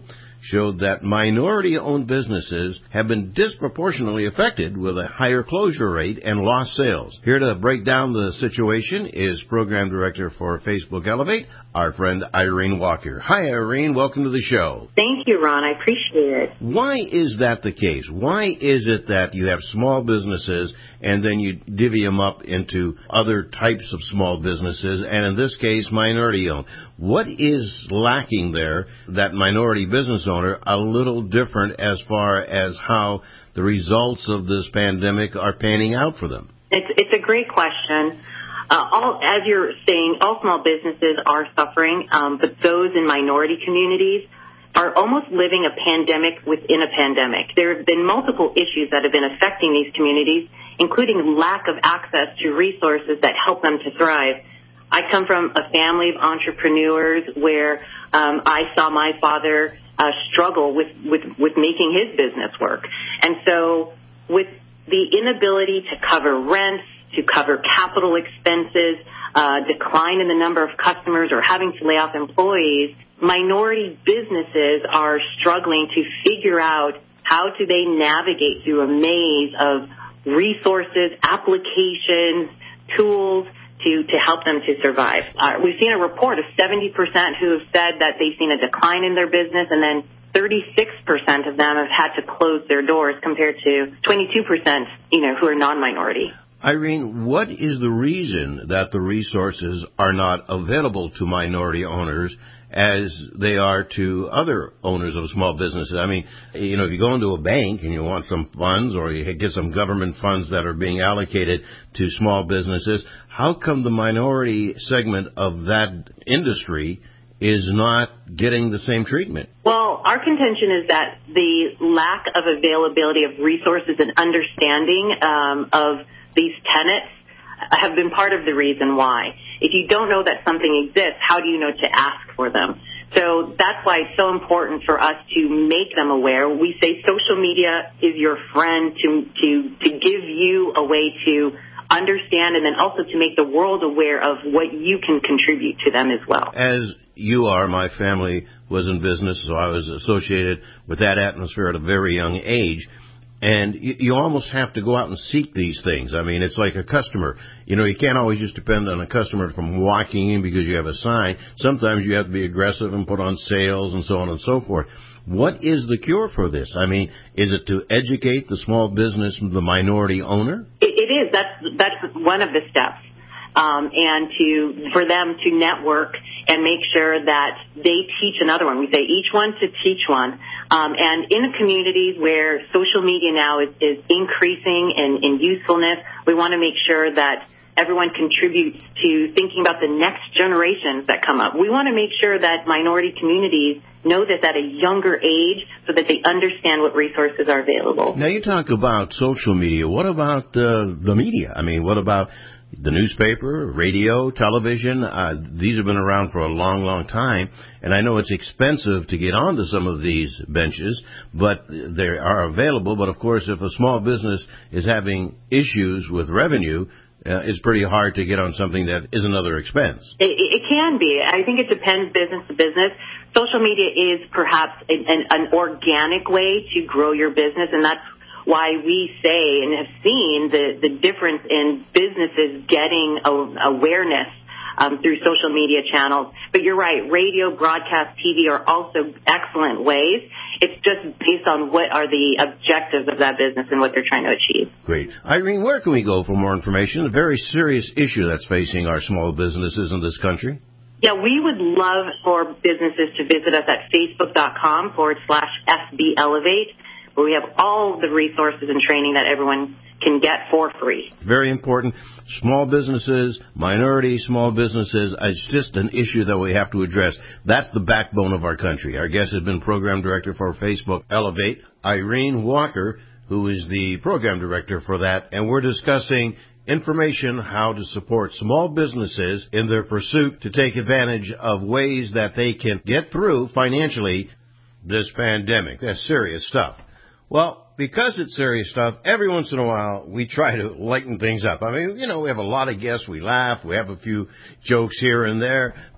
showed that minority-owned businesses have been disproportionately affected with a higher closure rate and lost sales. Here to break down the situation is Program Director for Facebook Elevate, our friend Irene Walker. Hi, Irene. Welcome to the show. Thank you, Ron. I appreciate it. Why is that the case? Why is it that you have small businesses and then you divvy them up into other types of small businesses, and in this case, minority-owned? What is lacking there that minority business owner a little different as far as how the results of this pandemic are panning out for them? It's, it's a great question. Uh, all, as you're saying, all small businesses are suffering, um, but those in minority communities are almost living a pandemic within a pandemic. There have been multiple issues that have been affecting these communities, including lack of access to resources that help them to thrive. I come from a family of entrepreneurs where um, I saw my father uh, struggle with, with, with making his business work. And so with the inability to cover rents, to cover capital expenses, uh, decline in the number of customers, or having to lay off employees, minority businesses are struggling to figure out how do they navigate through a maze of resources, applications, tools to, to help them to survive. Uh, we've seen a report of seventy percent who have said that they've seen a decline in their business, and then thirty-six percent of them have had to close their doors compared to twenty-two percent, you know, who are non-minority. Irene, what is the reason that the resources are not available to minority owners as they are to other owners of small businesses? I mean, you know, if you go into a bank and you want some funds, or you get some government funds that are being allocated to small businesses, how come the minority segment of that industry is not getting the same treatment? Well, our contention is that the lack of availability of resources and understanding um, of these tenets have been part of the reason why. If you don't know that something exists, how do you know to ask for them? So that's why it's so important for us to make them aware. We say social media is your friend to, to, to give you a way to understand, and then also to make the world aware of what you can contribute to them as well. As you are, my family was in business, so I was associated with that atmosphere at a very young age. And you, you almost have to go out and seek these things. I mean, it's like a customer. You know, you can't always just depend on a customer from walking in because you have a sign. Sometimes you have to be aggressive and put on sales and so on and so forth. What is the cure for this? I mean, is it to educate the small business, the minority owner? It, it is. That's that's one of the steps. Um, and to for them to network and make sure that they teach another one. We say each one to teach one. Um, and in communities where social media now is, is increasing in, in usefulness, we want to make sure that everyone contributes to thinking about the next generations that come up. We want to make sure that minority communities know this at a younger age so that they understand what resources are available. Now, you talk about social media. What about uh, the media? I mean, what about the newspaper, radio, television? Uh, these have been around for a long, long time, and I know it's expensive to get onto some of these benches, but they are available. But, of course, if a small business is having issues with revenue, uh, it's pretty hard to get on something that is another expense. It, it can be. I think it depends business to business. Social media is perhaps an, an organic way to grow your business, and that's why we say and have seen the, the difference in businesses getting a, awareness um, through social media channels. But you're right, radio, broadcast, T V are also excellent ways. It's just based on what are the objectives of that business and what they're trying to achieve. Great. Irene, where can we go for more information? A very serious issue that's facing our small businesses in this country. Yeah, we would love for businesses to visit us at facebook.com forward slash SB Elevate, where we have all the resources and training that everyone can get for free. Very important. Small businesses, minority small businesses, it's just an issue that we have to address. That's the backbone of our country. Our guest has been Program Director for Facebook Elevate, Irene Walker, who is the Program Director for that, and we're discussing information how to support small businesses in their pursuit to take advantage of ways that they can get through financially this pandemic. That's serious stuff. Well, because it's serious stuff, every once in a while we try to lighten things up. I mean, you know, we have a lot of guests, we laugh, we have a few jokes here and there,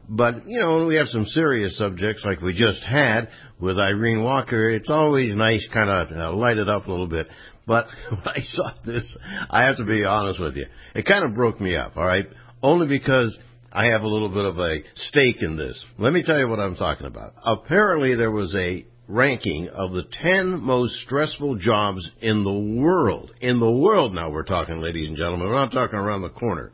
But, you know, when we have some serious subjects like we just had with Irene Walker, it's always nice kind of uh, light it up a little bit. But when I saw this, I have to be honest with you, it kind of broke me up, all right? Only because I have a little bit of a stake in this. Let me tell you what I'm talking about. Apparently there was a ranking of the ten most stressful jobs in the world. In the world now we're talking, ladies and gentlemen. We're not talking around the corner.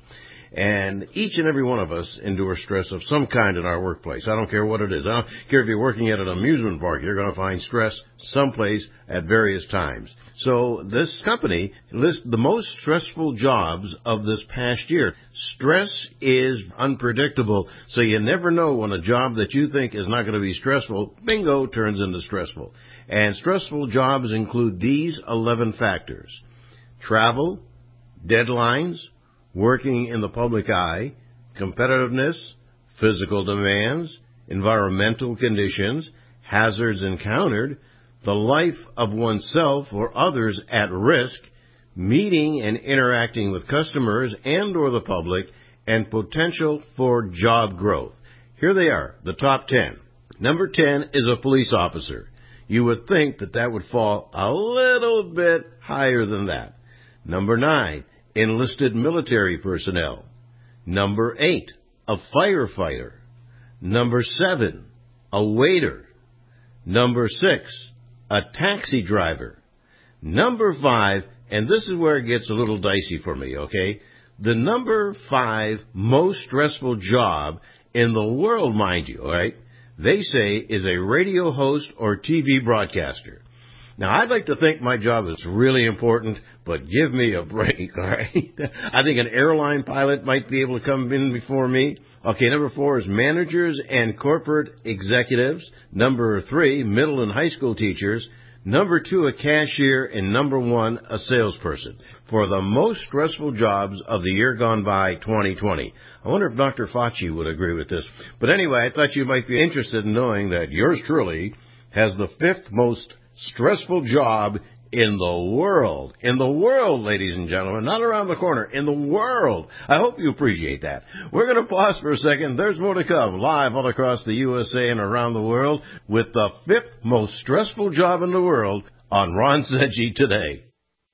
And each and every one of us endure stress of some kind in our workplace. I don't care what it is. I don't care if you're working at an amusement park. You're going to find stress someplace at various times. So this company lists the most stressful jobs of this past year. Stress is unpredictable, so you never know when a job that you think is not going to be stressful, bingo, turns into stressful. And stressful jobs include these eleven factors: travel, deadlines, working in the public eye, competitiveness, physical demands, environmental conditions, hazards encountered, the life of oneself or others at risk, meeting and interacting with customers and or the public, and potential for job growth. Here they are, the top ten. Number ten is a police officer. You would think that that would fall a little bit higher than that. Number nine, enlisted military personnel. Number eight, a firefighter. Number seven, a waiter. Number six, a taxi driver. Number five, and this is where it gets a little dicey for me, okay? The number five most stressful job in the world, mind you, all right, they say is a radio host or T V broadcaster. Now, I'd like to think my job is really important, but give me a break, all right? I think an airline pilot might be able to come in before me. Okay, number four is managers and corporate executives. Number three, middle and high school teachers. Number two, a cashier. And number one, a salesperson. For the most stressful jobs of the year gone by, twenty twenty. I wonder if Doctor Fauci would agree with this. But anyway, I thought you might be interested in knowing that yours truly has the fifth most stressful job in the world. In the world, ladies and gentlemen, not around the corner, in the world. I hope you appreciate that. We're going to pause for a second. There's more to come, live all across the U S A and around the world, with the fifth most stressful job in the world on Ron Seggi Today.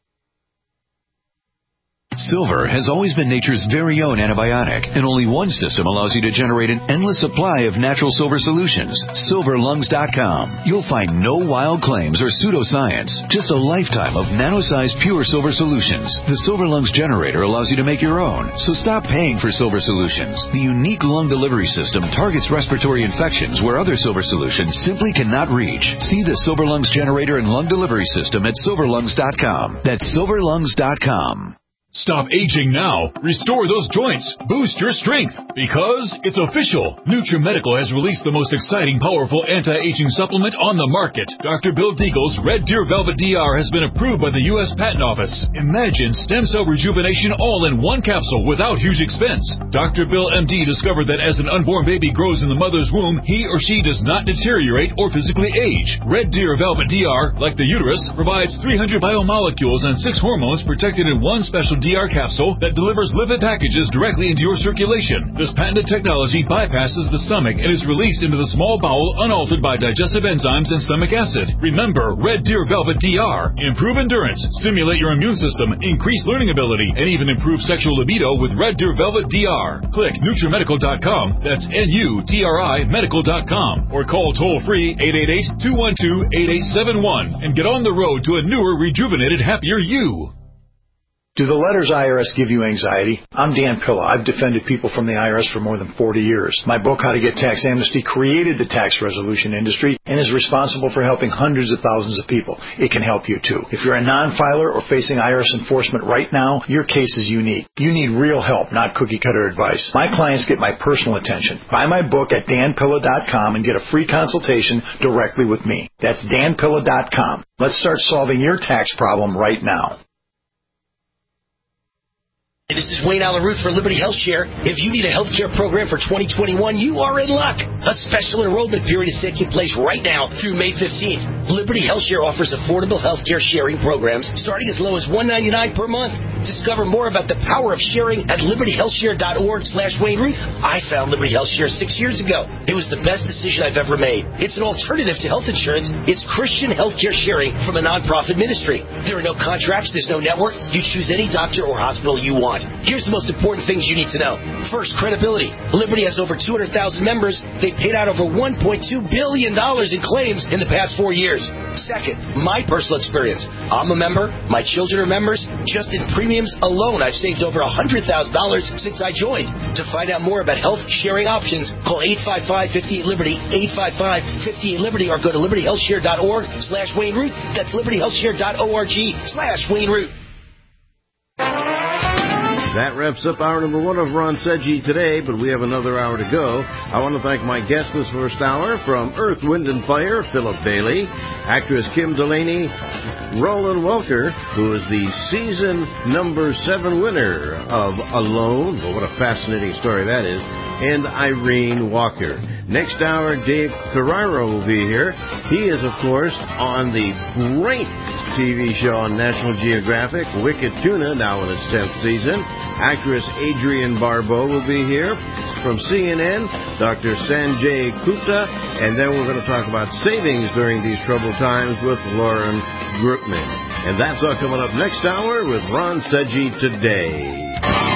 Silver has always been nature's very own antibiotic, and only one system allows you to generate an endless supply of natural silver solutions. silver lungs dot com. You'll find no wild claims or pseudoscience, just a lifetime of nano-sized pure silver solutions. The Silver Lungs generator allows you to make your own, so stop paying for silver solutions. The unique lung delivery system targets respiratory infections where other silver solutions simply cannot reach. See the Silver Lungs generator and lung delivery system at silver lungs dot com. That's silver lungs dot com. Stop aging now. Restore those joints. Boost your strength. Because it's official. NutriMedical has released the most exciting, powerful anti-aging supplement on the market. Doctor Bill Deagle's Red Deer Velvet D R has been approved by the U S Patent Office. Imagine stem cell rejuvenation all in one capsule without huge expense. Doctor Bill M D discovered that as an unborn baby grows in the mother's womb, he or she does not deteriorate or physically age. Red Deer Velvet D R, like the uterus, provides three hundred biomolecules and six hormones protected in one special D R capsule that delivers lipid packages directly into your circulation. This patented technology bypasses the stomach and is released into the small bowel unaltered by digestive enzymes and stomach acid. Remember, Red Deer Velvet D R. Improve endurance, stimulate your immune system, increase learning ability, and even improve sexual libido with Red Deer Velvet D R. Click NutriMedical dot com, that's N U T R I medical dot com, or call toll-free eight eight eight, two one two, eight eight seven one and get on the road to a newer, rejuvenated, happier you. Do the letters I R S give you anxiety? I'm Dan Pilla. I've defended people from the I R S for more than forty years. My book, How to Get Tax Amnesty, created the tax resolution industry and is responsible for helping hundreds of thousands of people. It can help you too. If you're a non-filer or facing I R S enforcement right now, your case is unique. You need real help, not cookie-cutter advice. My clients get my personal attention. Buy my book at Dan Pilla dot com and get a free consultation directly with me. That's Dan Pilla dot com. Let's start solving your tax problem right now. This is Wayne Allen Root for Liberty Health Share. If you need a health care program for twenty twenty-one, you are in luck. A special enrollment period is taking place right now through May fifteenth. Liberty HealthShare offers affordable health care sharing programs starting as low as one hundred ninety-nine dollars per month. Discover more about the power of sharing at liberty health share dot org slash Wayne Root. I found Liberty HealthShare six years ago. It was the best decision I've ever made. It's an alternative to health insurance. It's Christian healthcare sharing from a nonprofit ministry. There are no contracts. There's no network. You choose any doctor or hospital you want. Here's the most important things you need to know. First, credibility. Liberty has over two hundred thousand members. They paid out over one point two billion dollars in claims in the past four years. Second, my personal experience. I'm a member. My children are members. Just in premiums alone, I've saved over one hundred thousand dollars since I joined. To find out more about health sharing options, call eight five five, five eight, Liberty, eight five five, five eight, Liberty, or go to liberty health share dot org slash Wayne Root. That's liberty health share dot org slash Wayne Root. That wraps up hour number one of Ron Sedgy today, but we have another hour to go. I want to thank my guest this first hour from Earth, Wind and Fire, Philip Bailey, actress Kim Delaney, Roland Welker, who is the season number seven winner of Alone. Well, what a fascinating story that is. And Irene Walker. Next hour, Dave Carraro will be here. He is, of course, on the great T V show on National Geographic, Wicked Tuna, now in its tenth season. Actress Adrienne Barbeau will be here. From C N N, Doctor Sanjay Gupta. And then we're going to talk about savings during these troubled times with Lauren Grootman. And that's all coming up next hour with Ron Sedgy Today.